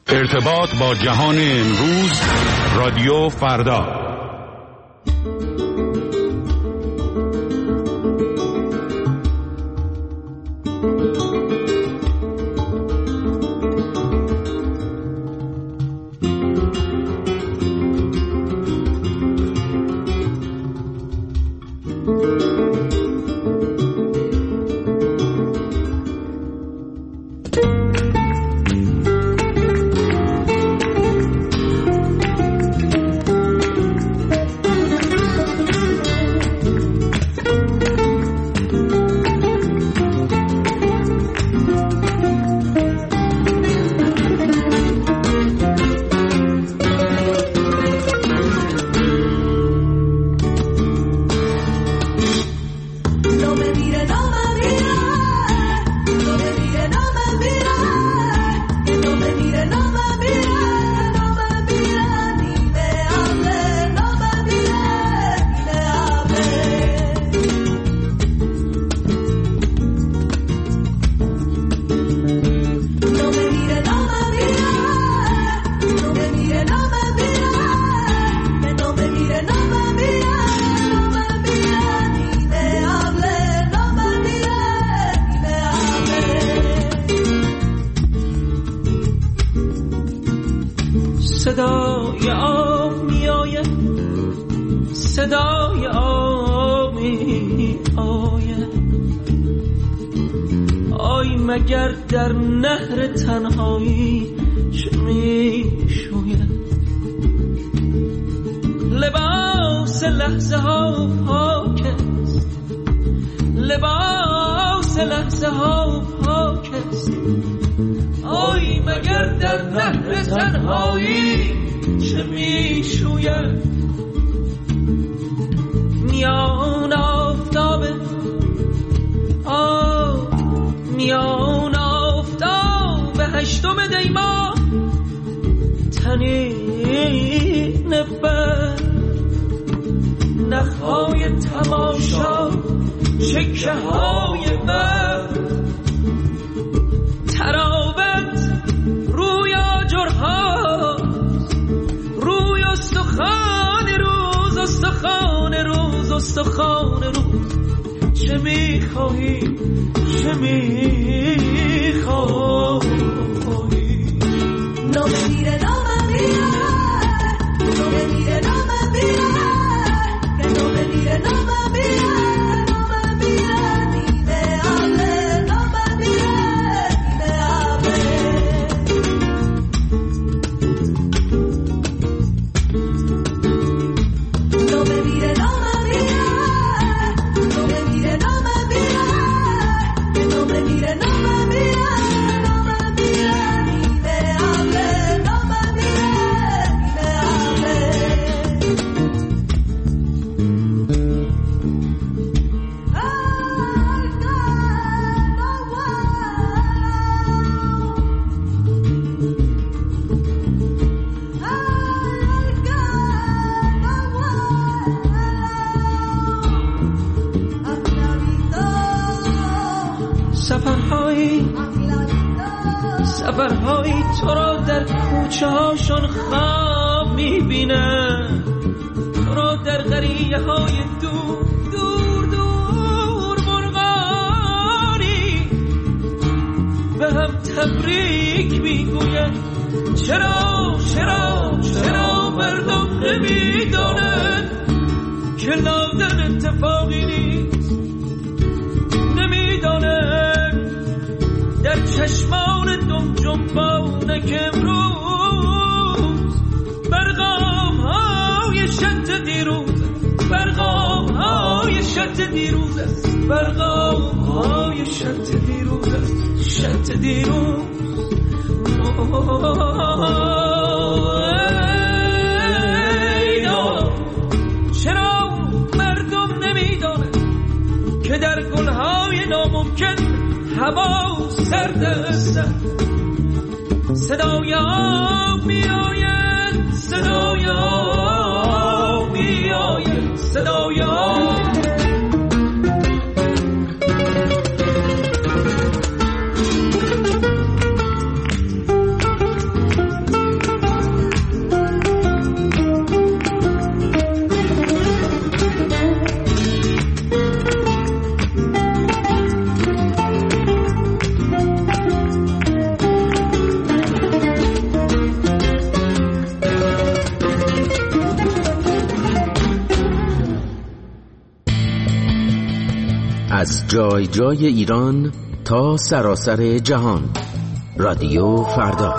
ارتباط با جهان امروز، رادیو فردا. صدای آب می آید، صدای آب می آید. آی مگر در نهر تنهایی چه می شوید؟ لباس لحظه ها پاک است، لباس لحظه ها پاک است. آی مگر در نهر تنهایی چه می شوید؟ میان آفتاب میان آفتاب هشتم دی ماه تنین بر نخهای تماشا چکه های بر تراوت روی آجرها روی استخوان روز استخوان روز استخوان روز. چه میخواهی چه میخواهی؟ No me mire, no me mire, no me mire, no me mire, que no me mire, no me mire, no me mire, ni me hable, no me mire, ni me hable. No me mire, no me mire, no me mire, no me mire, que no me mire, no me mire, no me mire, ni me hable, no me mire, ni me hable. Ay, سفرهایی تو را در کوچه هاشون خواب میبینم، تو را در قریه های دور دور دور مرغانی به هم تبریک میگوید. چرا چرا چرا مردم نمیدانند که لادن اتفاقی نیست؟ نمیدانند در چشمان دم جنبانه که امروز برقام های شط دیروز، برقام های شط دیروز است، برقام های شط دیروز است، شط دیروز. چرا مردم نمیدانه که در گلهای ناممکن هوا سرد است؟ صدای آب می آید، صدای آب می آید، صدای آب. جای جای ایران تا سراسر جهان. رادیو فردا.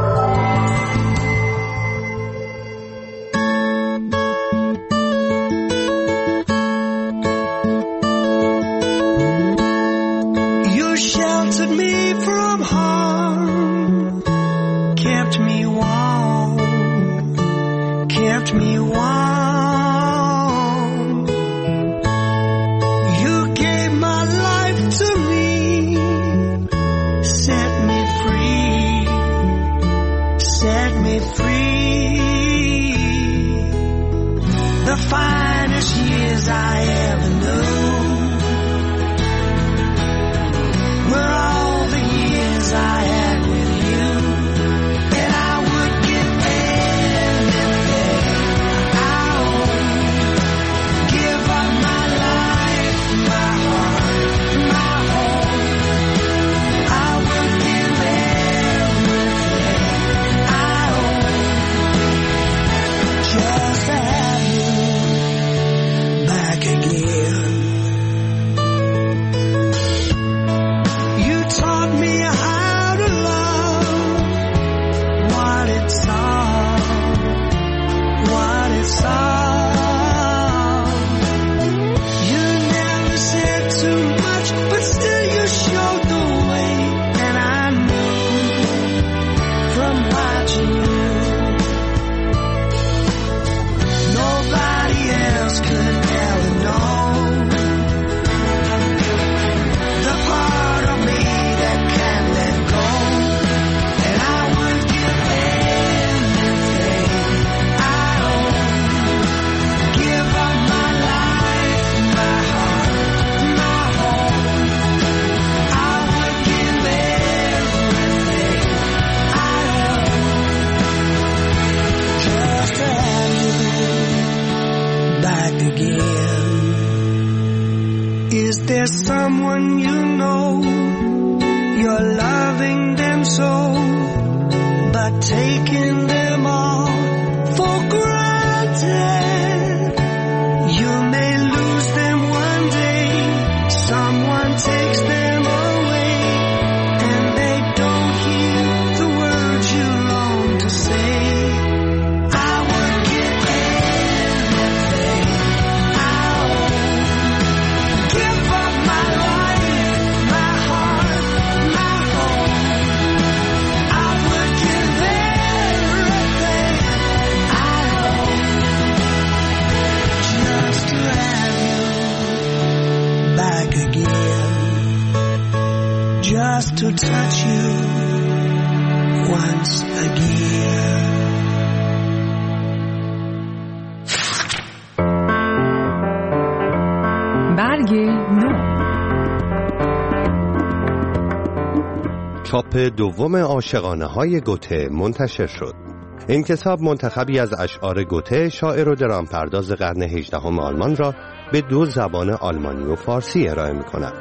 چاپ دوم عاشقانه‌های گوته منتشر شد. این کتاب منتخبی از اشعار گوته، شاعر و درامپرداز قرن 18 آلمان را به دو زبان آلمانی و فارسی ارائه می‌کند.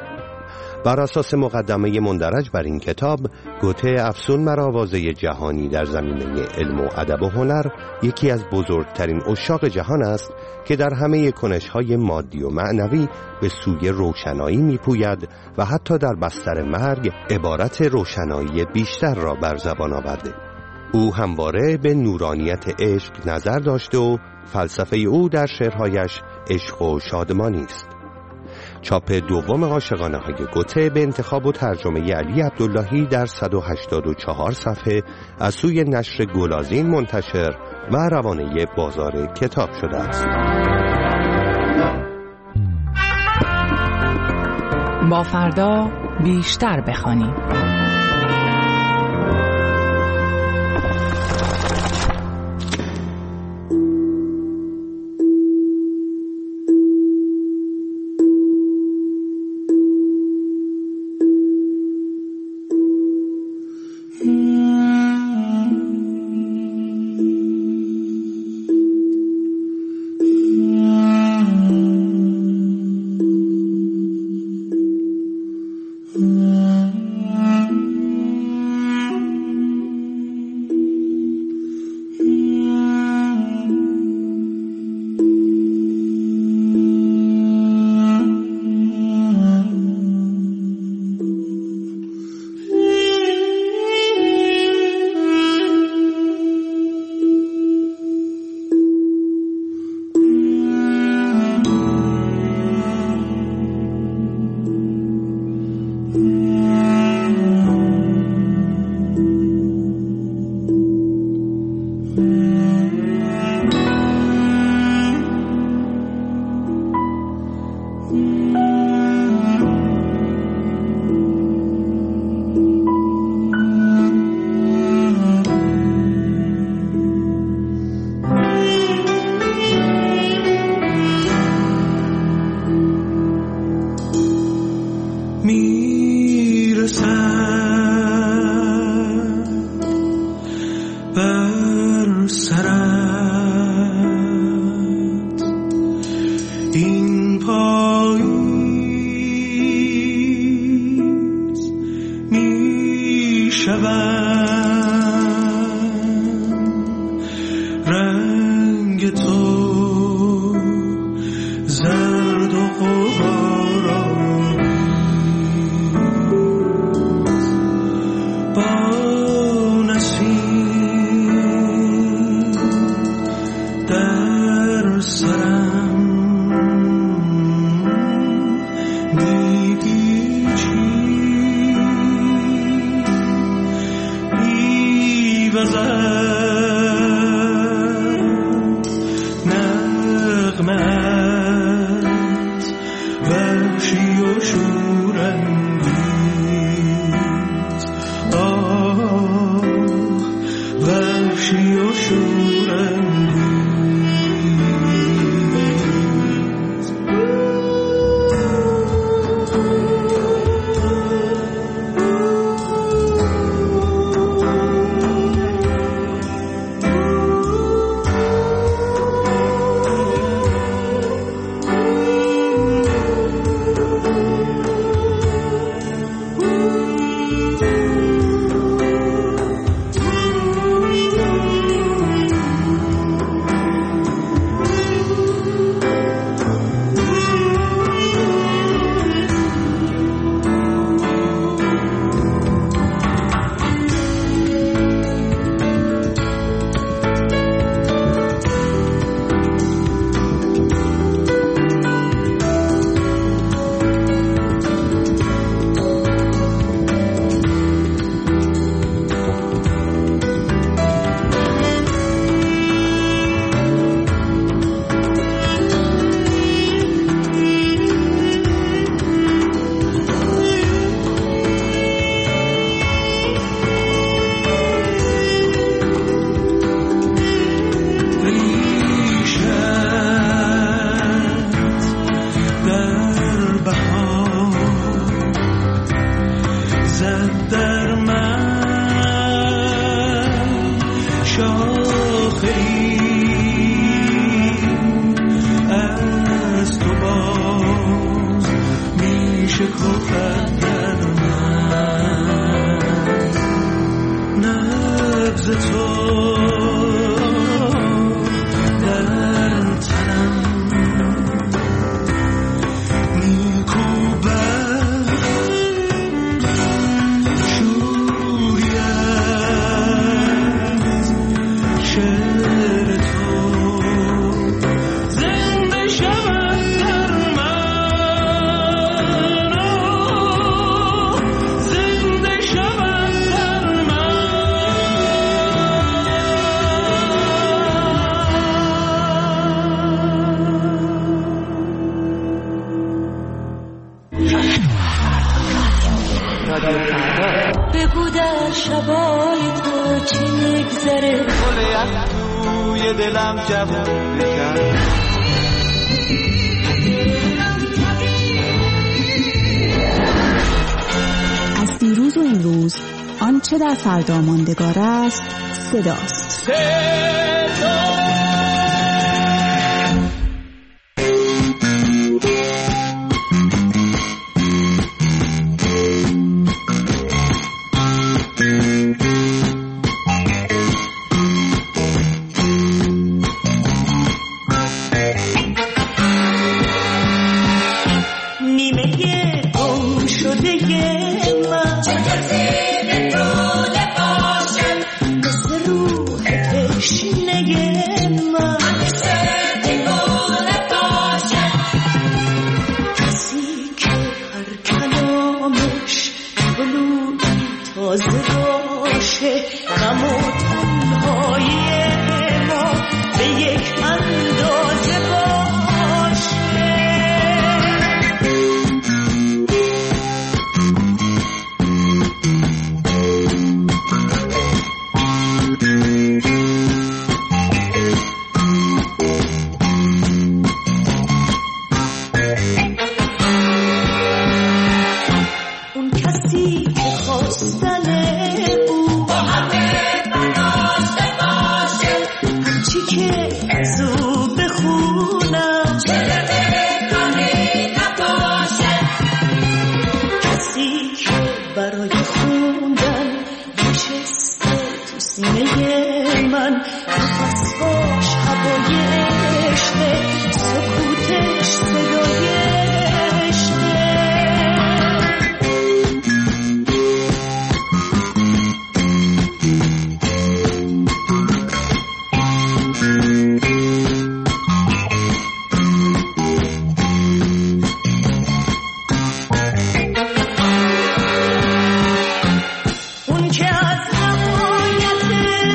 بر اساس مقدمه مندرج بر این کتاب، گوته افسون مراوازه جهانی در زمینه علم و ادب و هنر، یکی از بزرگترین عشاق جهان است که در همه کنش‌های مادی و معنوی به سوی روشنایی می‌پوید و حتی در بستر مرگ عبارت روشنایی بیشتر را بر زبان آورده. او همواره به نورانیت عشق نظر داشته و فلسفه او در شعرهایش عشق و شادمانی است. چاپ دوم عاشقانه‌های گوته به انتخاب و ترجمه علی عبداللهی در 184 صفحه از سوی نشر گلازین منتشر و روانه بازار کتاب شده است. با فردا بیشتر بخوانیم. بگو در شبای تو چی میگذره گل توی دلم جوون بکن از دیروز و امروز آنچه در فردا ماندگار است صداست. اون که از روایت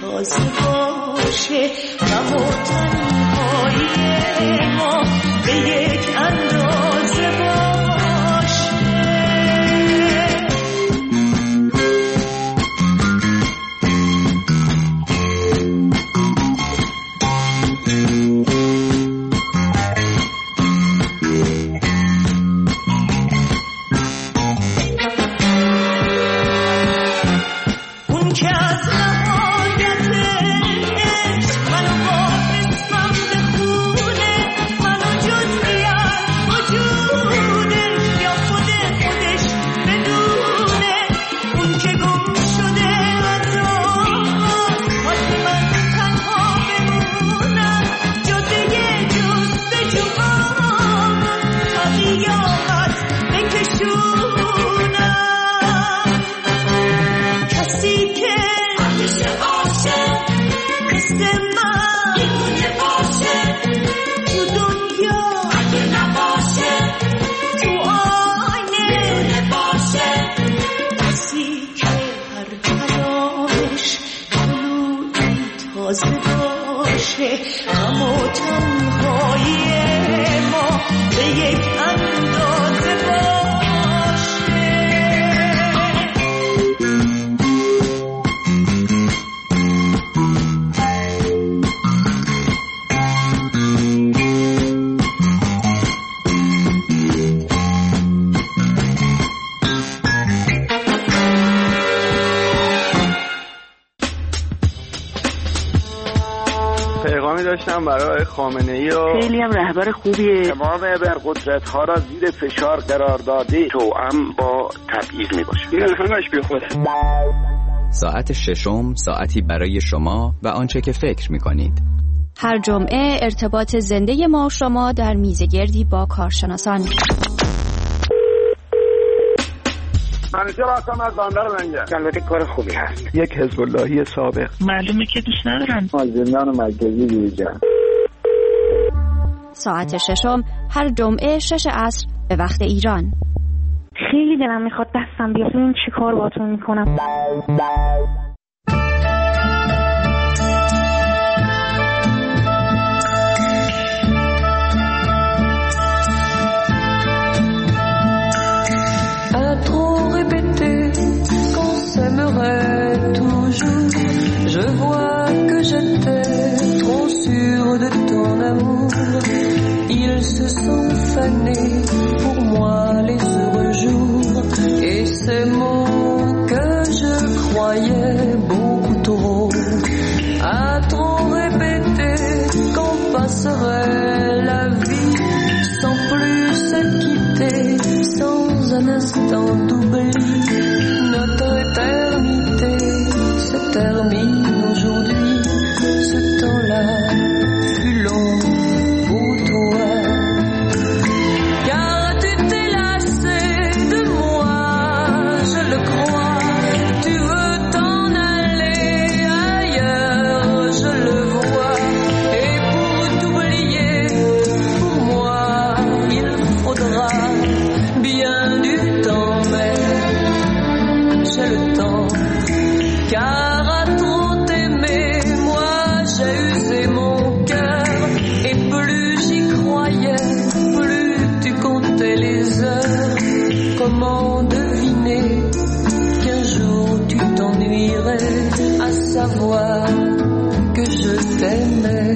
تازه باشه غم و تنهایی ما به یک اندازه باشه. اون که از نهایت عشق منو با اسمم بخونه، منو جزئی از وجودش یا خودش بدونه. اون که گم شده از آغاز واسه من تنها بمونم، جز یه جستجوام تا قیامت بکشونم. کسی که همیشه باشه مثل من میمونه باشه تو دنیا، اگه نباشه تو آینه میمونه باشه. کسی که هر کلامش گلویی تازه باشه غم و تنهایی ما به یک اندازه باشه. پیغامی داشتم برای خامنه‌ای و خیلی هم رهبر خوبیه. تمام ابرقدرت‌ها را زیر فشار قرار داده، توأم با تبعیض میباشه. این همش بیخوده. ساعت ششم ساعتی برای شما و آنچه که فکر می‌کنید. هر جمعه ارتباط زنده ما شما در میزگردی با کارشناسان. منیجر هستم از بندر لنگر. البته کار خوبی هست. یک حزب اللهی سابق. معلومه که دوست ندارن. زندان مرکزی بیرجان. ساعت ششم هر جمعه 6 عصر به وقت ایران. خیلی دلم میخواد دستم بیاد این چی کار باتون میکنم. s'aimerait toujours. Je vois que j'étais trop sûre de ton amour. Ils se sont fanés pour moi les heureux jours. Et ces mots que je croyais beaucoup trop, à trop répéter qu'on passerait la vie sans plus se quitter, sans un instant d'oubli. Notre éternité se termine aujourd'hui. Ce temps-là fut long pour toi. Car tu t'es lassé de moi, je le crois. Tu veux t'en aller ailleurs, je le vois. Et pour t'oublier, pour moi, il faudra bien du temps, mais j'ai le temps, car à trop t'aimer, moi j'ai usé mon cœur, et plus j'y croyais, plus tu comptais les heures. Comment deviner qu'un jour tu t'ennuierais à savoir que je t'aimais?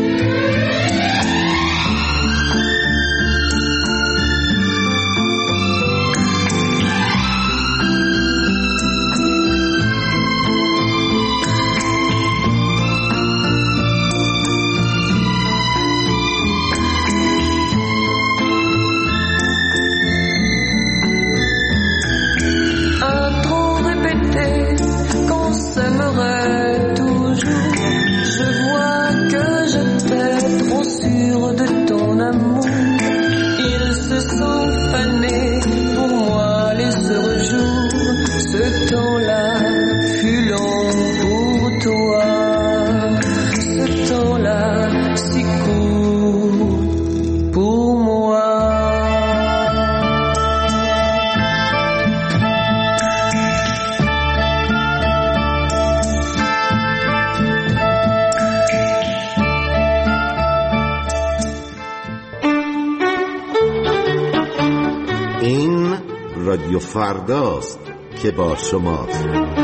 S'aimerait toujours. Je vois que j'étais trop sûre de ton amour. Ils se sont fanés pour moi les heureux jours. Ce temps-là fut long pour toi. Ce temps-là si court pour moi. رادیو فرداست که با شماست.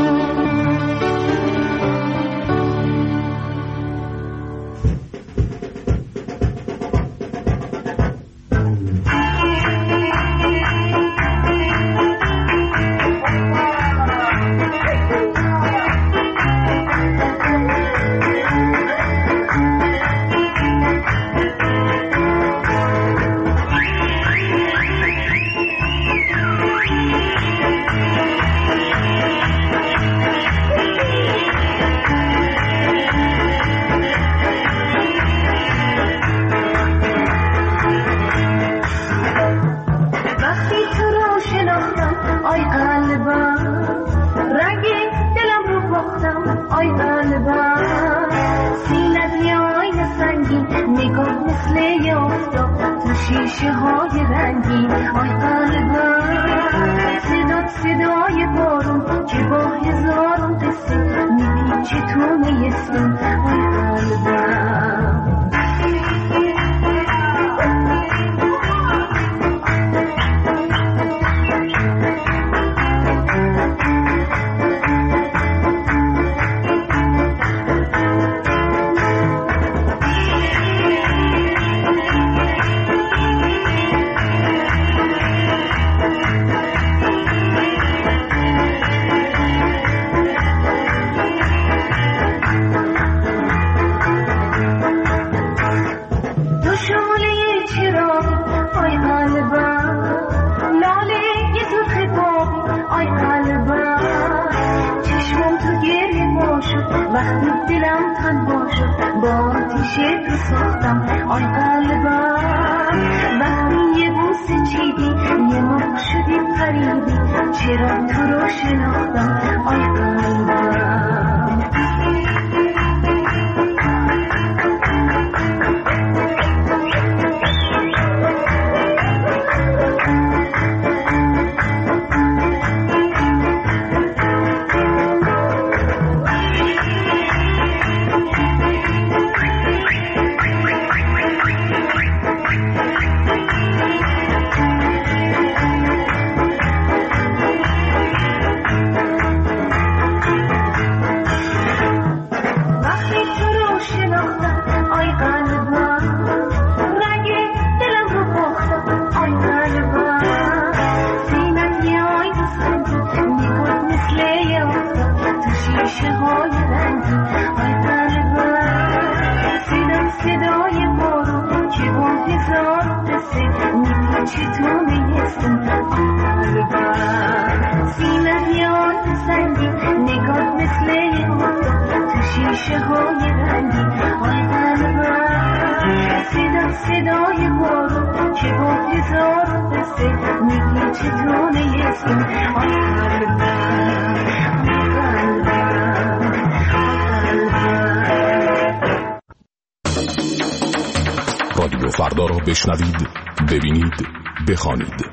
رادیو فردا را بشنوید، ببینید، بخوانید.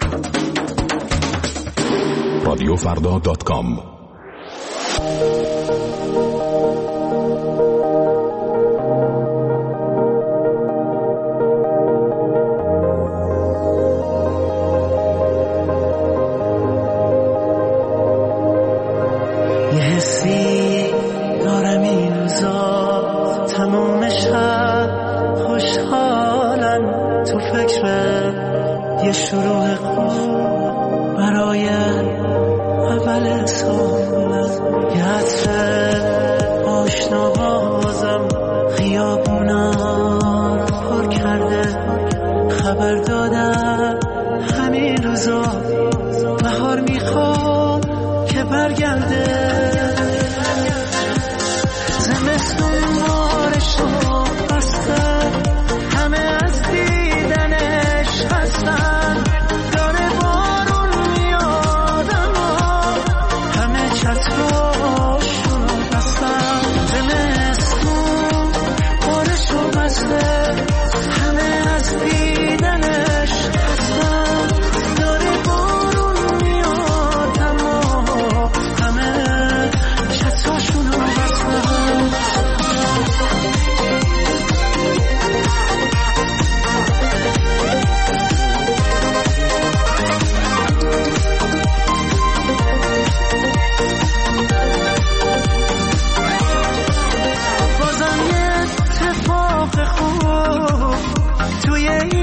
رادیوفردا.com.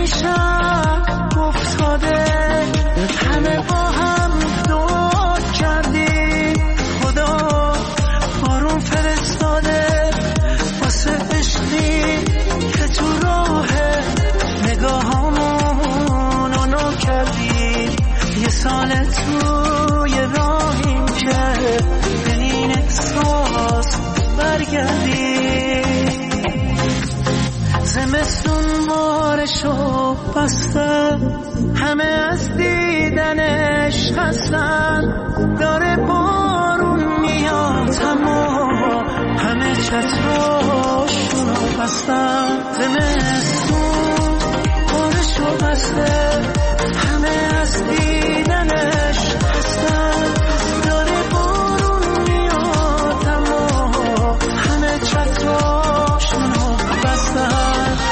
شب افتاده همه با هم دعا کردیم خدا بارون فرستاده واسه عشقی که تو راه نگاهامون اونو کردیم یه سال توی راهیم که به این احساس برگردیم زمستون بارشو بسته همه از دیدنش خستن داره بارون میاد اما همه چتراشونو بستن زمستون بارشو بسته همه از دیدنش خستن داره بارون میاد اما همه چتراشونو بستن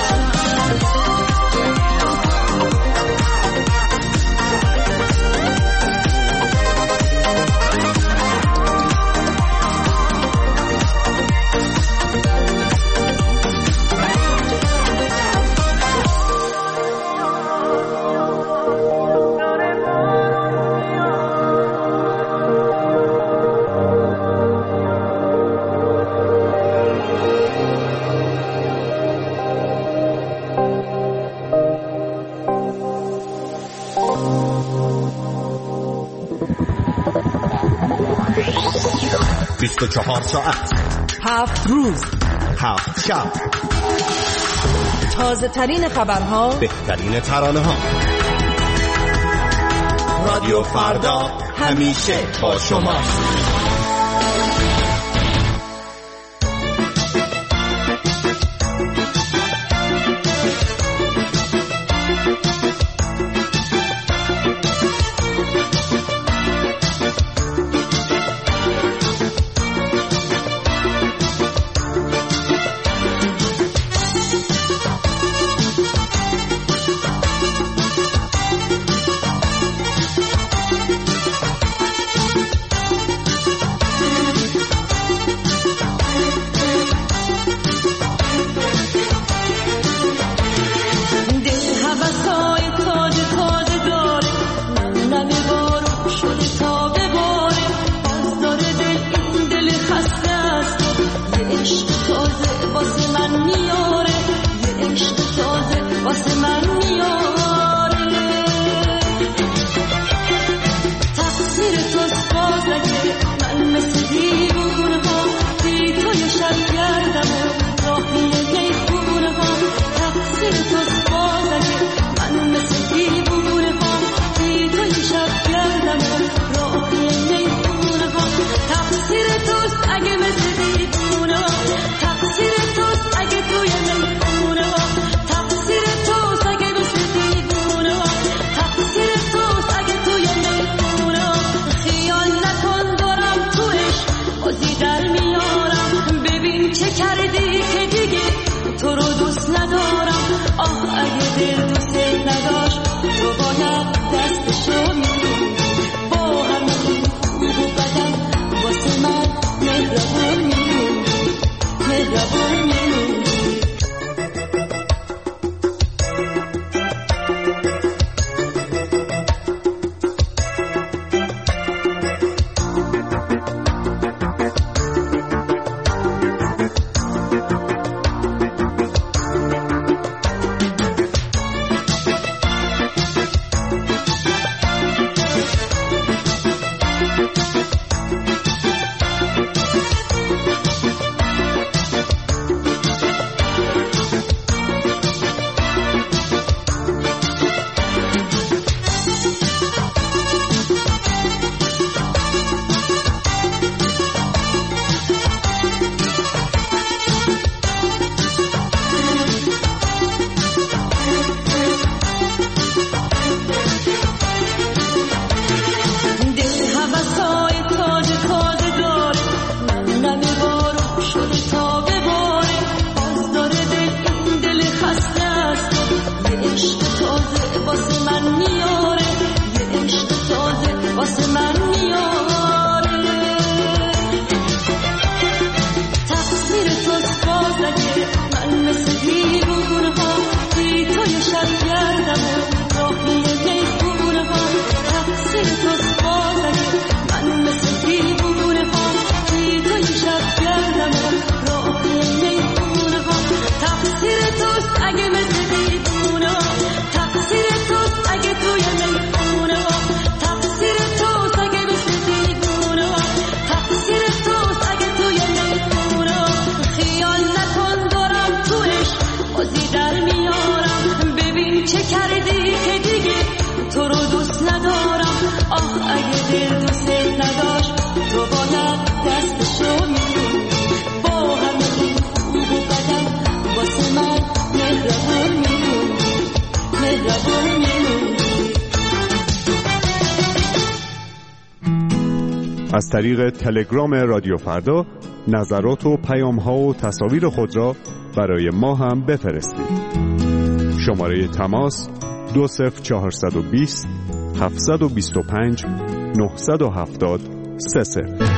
بیست و 24 ساعت 7 روز 7 شب تازه ترین خبرها بهترین ترانه ها رادیو فردا همیشه با شما من مثل دیوونه ها بی توی شب از طریق تلگرام رادیو فردا نظرات و پیام‌ها و تصاویر خود را برای ما هم بفرستید. شماره تماس 20420 725 970 30.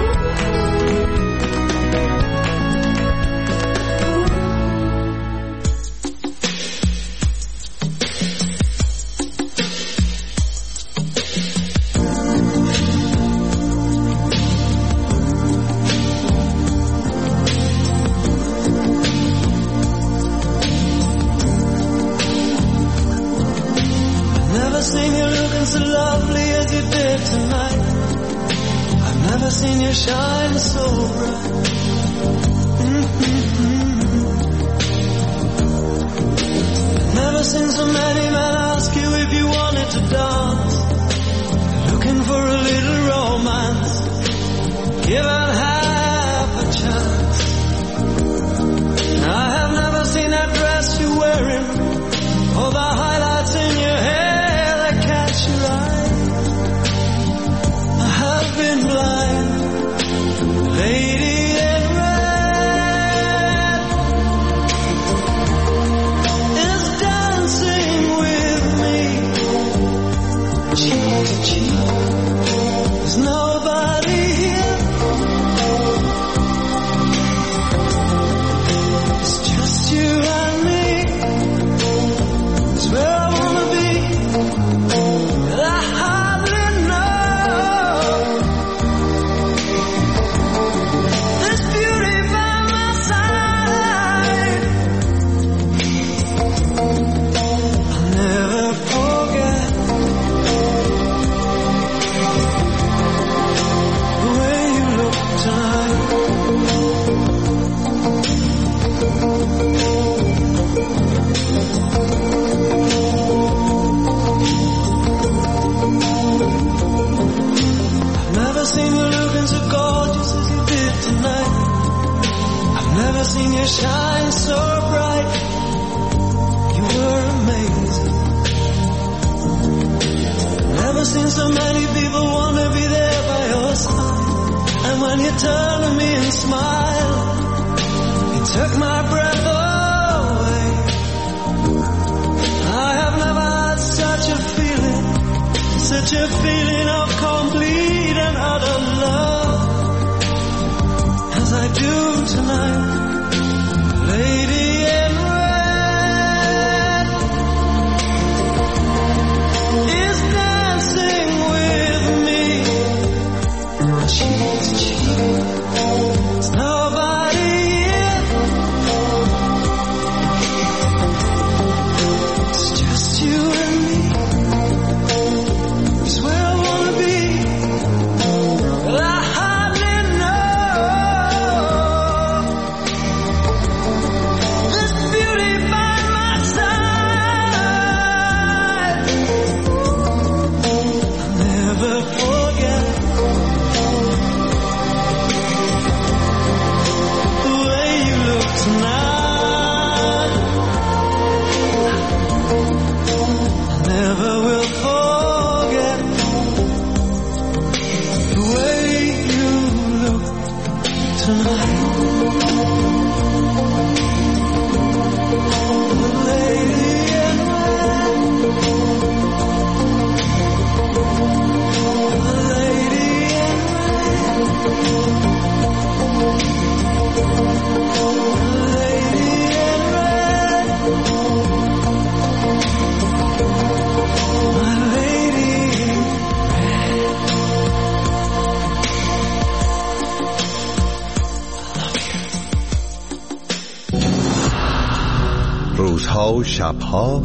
روزها و شبها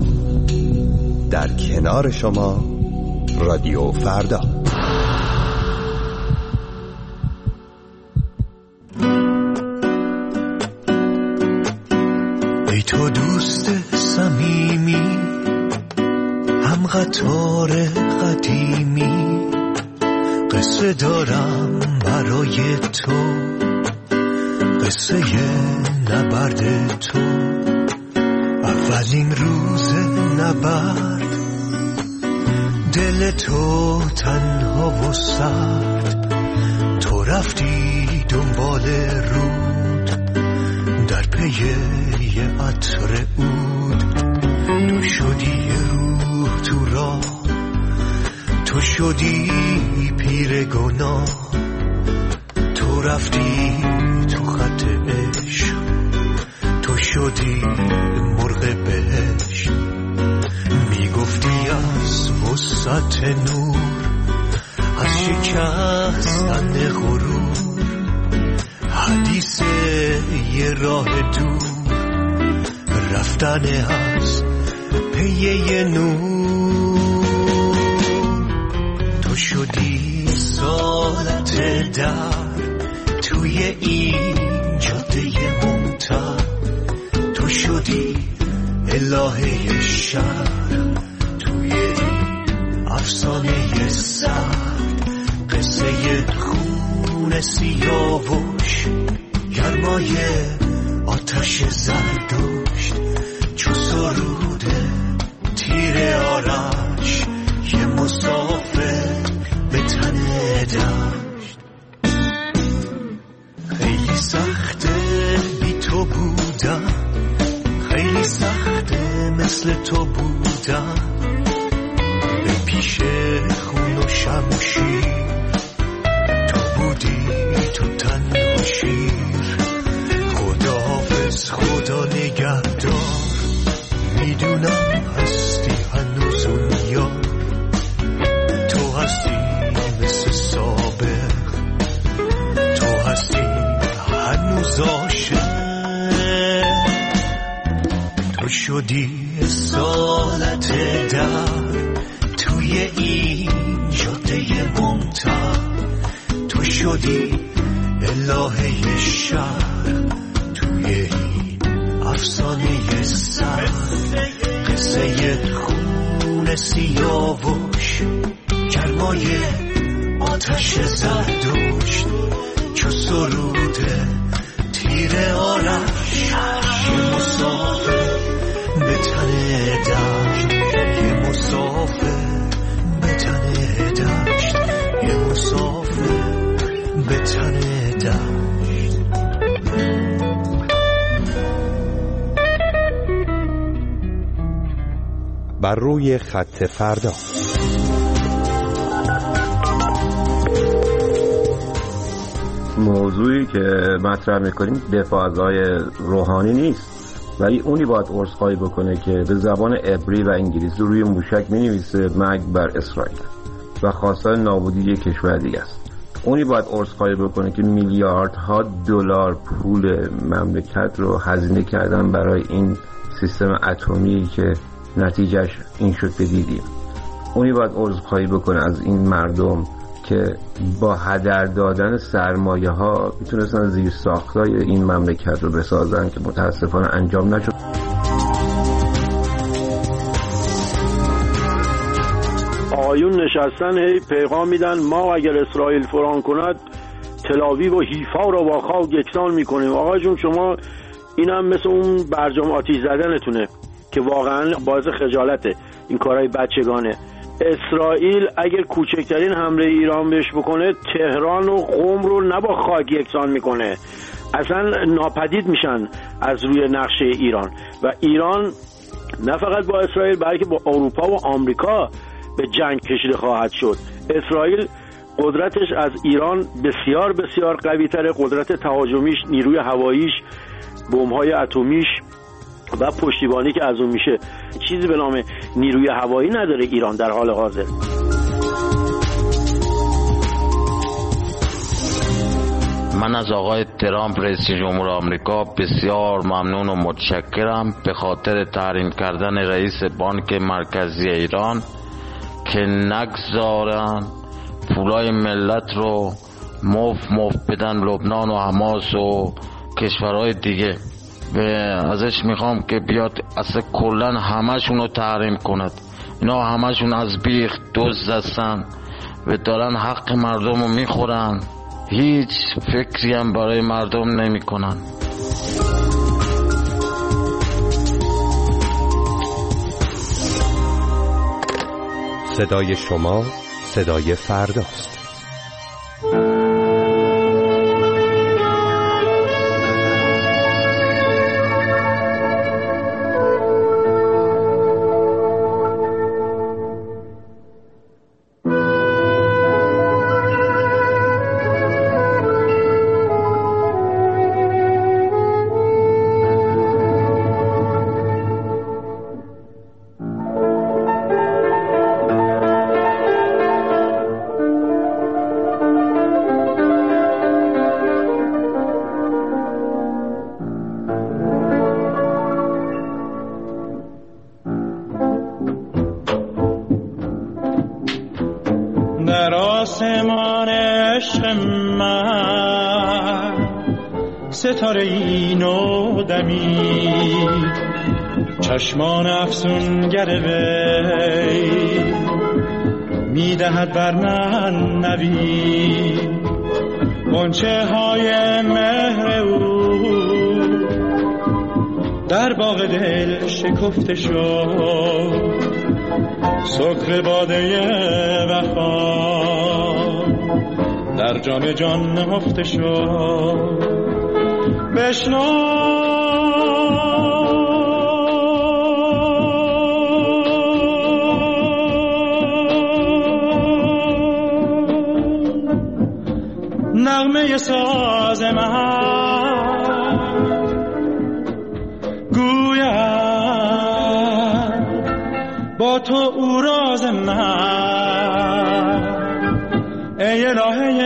در کنار شما رادیو فردا. ای تو دوست صمیمی، هم قطار قدیمی، قصه دارم برای تو، قصه نبرد تو. اولین روز نبرد، دل تو تنها و سرد، رفتی دنبال رود در پی یه عطر عود، تو شدی روح تو راه، تو شدی پیر گناه، تو رفتی تو خط عشق، تو شدی مرغ بهشت، میگفتی از وسعت نور، از شکستن غرور، حدیث یه راه دور، رفتن از پی یه نور، تو شدی سالت در توی این جاده ممتد، تو شدی الهه شهر توی این افسانه سرد، قصه خون سیاوش، گرمای آتش زردشت، چو سرود تیر آرش، یه مسافر به تن دشت. خیلی سخته بی تو بودم، خیلی سخته مثل تو بودم، به پیش خون و شمشیر، تو بودی تو تن و شیر، خداحافظ خدا نگهدار، میدونم هستی هنوز اون یار، تو هستی مثل سابق، تو هستی هنوز عاشق، تو شدی سالت در توی این جاده ممتد، تو شدی الهه شهر توی این افسانه سر، قصه خون سیاوش، گرمای آتش زردشت، چو سرود تیر آرش، یه مسافر به تن دشت، یه مسافر به تن دشت، یه مسافر به تن دشت. بر روی خط فردا. موضوعی که مطرح میکنیم دفاع از آقای روحانی نیست، ولی اونی باید عذرخواهی بکنه که به زبان عبری و انگلیسی روی موشک مینویسه مرگ بر اسرائیل و خواستار نابودی یک کشور دیگه است. اونی باید عذرخواهی بکنه که میلیاردها دلار پول مملکت رو هزینه کردن برای این سیستم اتمی که نتیجهش این شد که دیدیم. اونی باید عذرخواهی بکنه از این مردم که با هدر دادن سرمایه ها میتونستن زیر ساختای این مملکت رو بسازن که متاسفانه انجام نشد. آقایون نشستن هی پیغام میدن ما اگر اسرائیل فران کند تل‌آویو و حیفا رو با خاک یکسان میکنیم. آقا جون شما اینم مثل اون برجام آتش زدنتونه که واقعا باعث خجالته، این کارهای بچگانه. اسرائیل اگر کوچکترین حمله ایران بهش بکنه تهران و قم رو نه با خاک یکسان میکنه، اصلا ناپدید میشن از روی نقشه ایران. و ایران نه فقط با اسرائیل بلکه با اروپا و آمریکا به جنگ کشیده خواهد شد. اسرائیل قدرتش از ایران بسیار بسیار قوی تره، قدرت تهاجمیش، نیروی هواییش، بمب‌های اتمیش و پشتیبانی که از اون میشه. چیزی به نام نیروی هوایی نداره ایران در حال حاضر. من از آقای ترامپ رئیس جمهور آمریکا بسیار ممنون و متشکرم به خاطر تحریم کردن رئیس بانک مرکزی ایران که نگذارن پولای ملت رو مفت بدن لبنان و حماس و کشورهای دیگه. ازش میخوام که بیاد اصلا کلن همشون رو تحریم کند. اینا همشون از بیخ دزد هستن و دارن حق مردم رو میخورن، هیچ فکری هم برای مردم نمی کنن. صدای شما صدای فرداست. من ستاره اینو دمید، چشمان افسونگر وی میدهد بر من نوید. غنچه های مهر او در باغ دل شکفته شد، سکر باده وفا در جام جان نهفته شد. بشنو نغمه ساز من، گوید با تو او راز من. ای الهه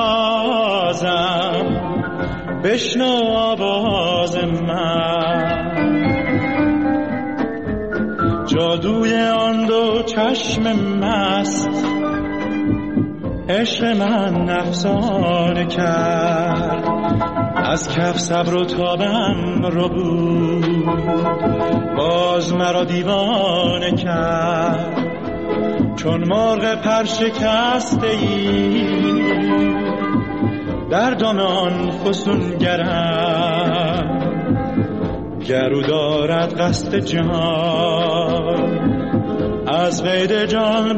نازم بشنو آواز من. جادوی آن دو چشم مست عشق من افسانه کرد، از کف صبر و تابم رو بود، باز مرا دیوانه کرد. چون مرغ پرشکسته ای در دام آن فسونگرم، گرو دارد قصد جان از قید جان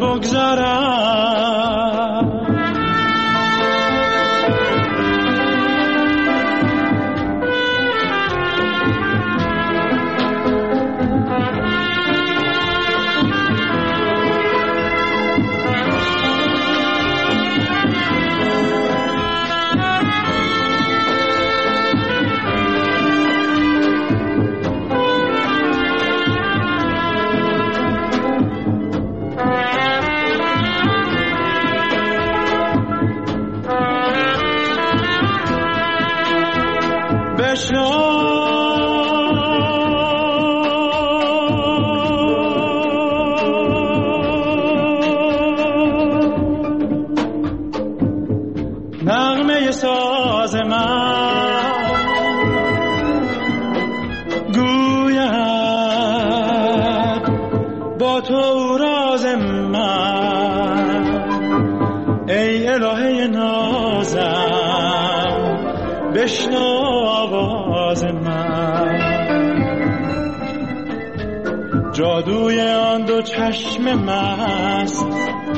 بگذرم. نغمه ساز من، گوید با تو راز من. ای الهه نازم بشنو آواز من. جادوی آن دو چشم مست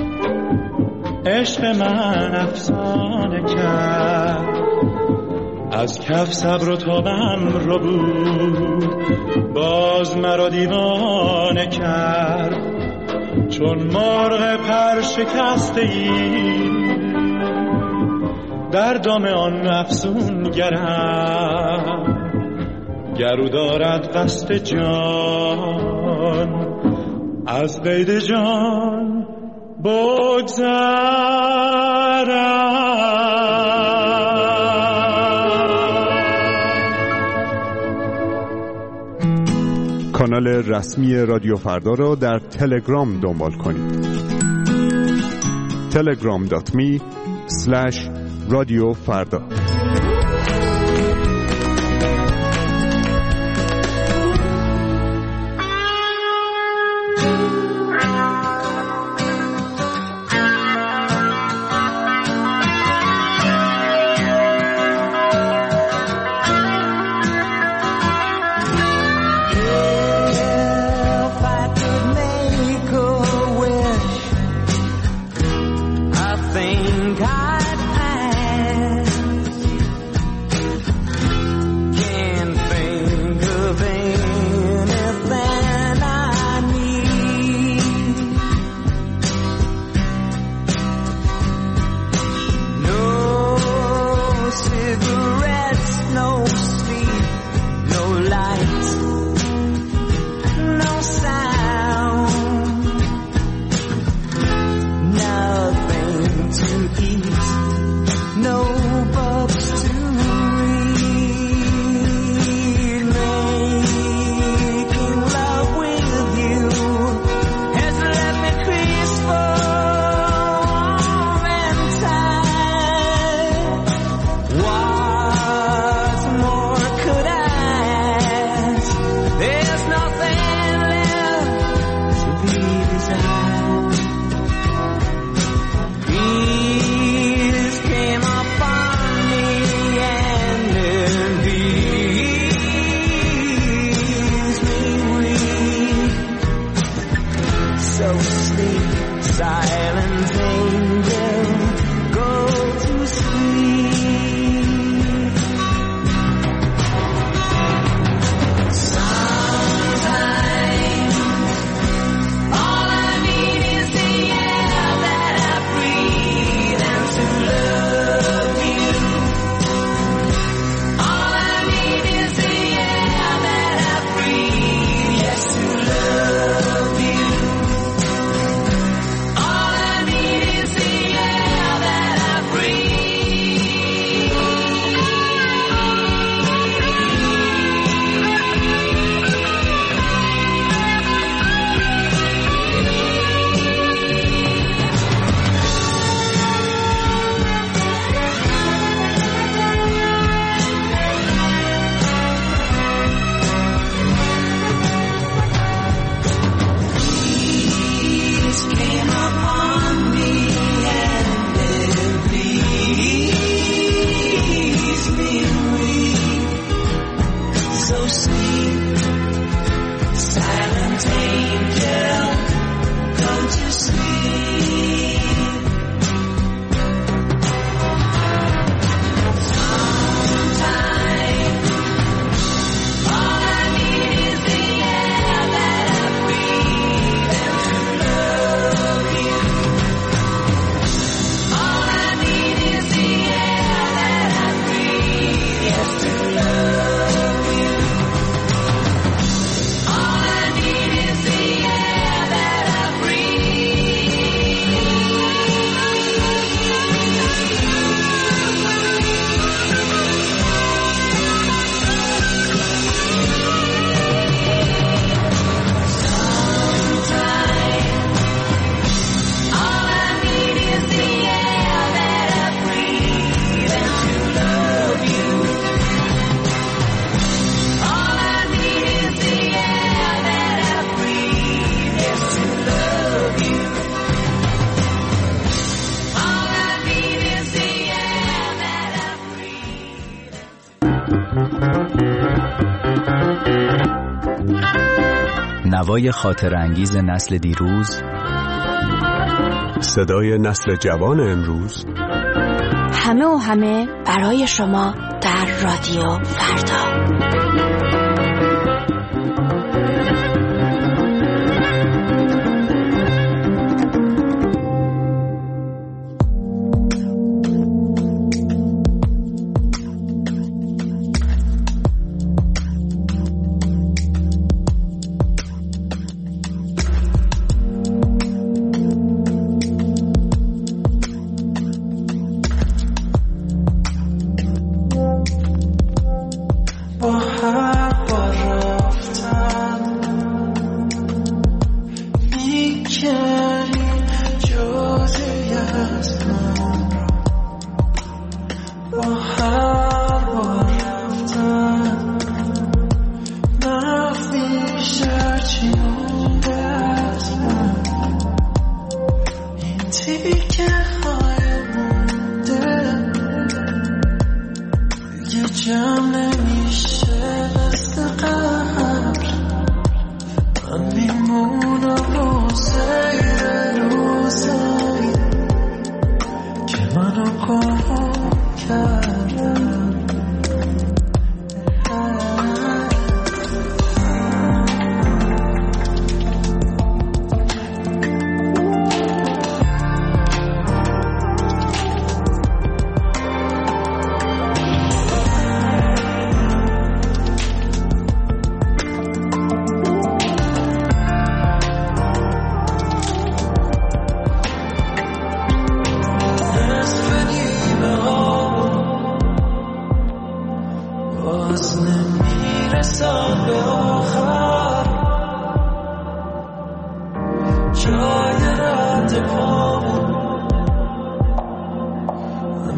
عشق من افسانه کرد، از کف صبر و تابم رو بود، باز مرا دیوانه کرد. چون مرغ پر شکسته ای در دام آن افسونگرم، گرو دارد قصد جان از قید جان کانال رسمی رادیو فردا را در تلگرام دنبال کنید. telegram.me/رادیو فردا. نوای خاطر انگیز نسل دیروز، صدای نسل جوان امروز، همه و همه برای شما در رادیو فردا.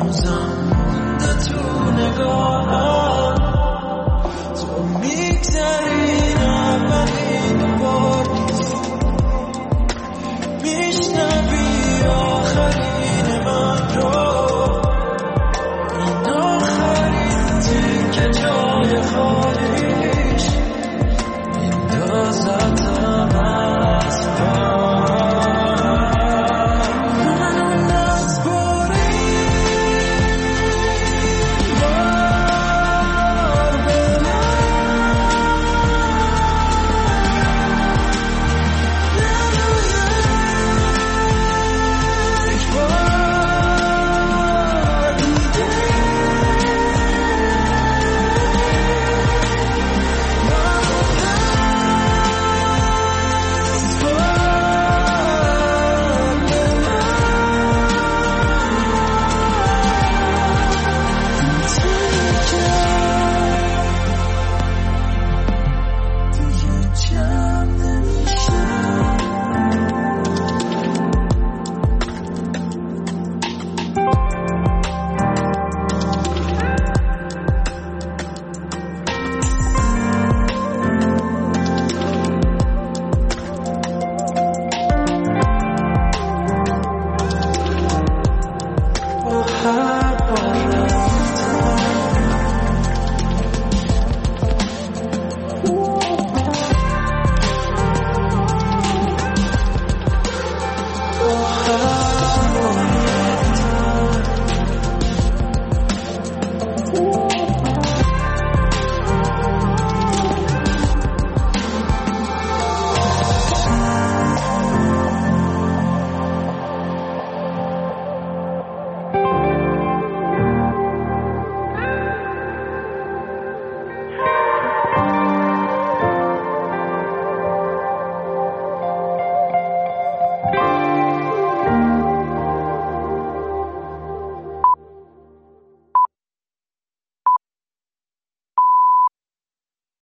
تو نگاهم تو میگذری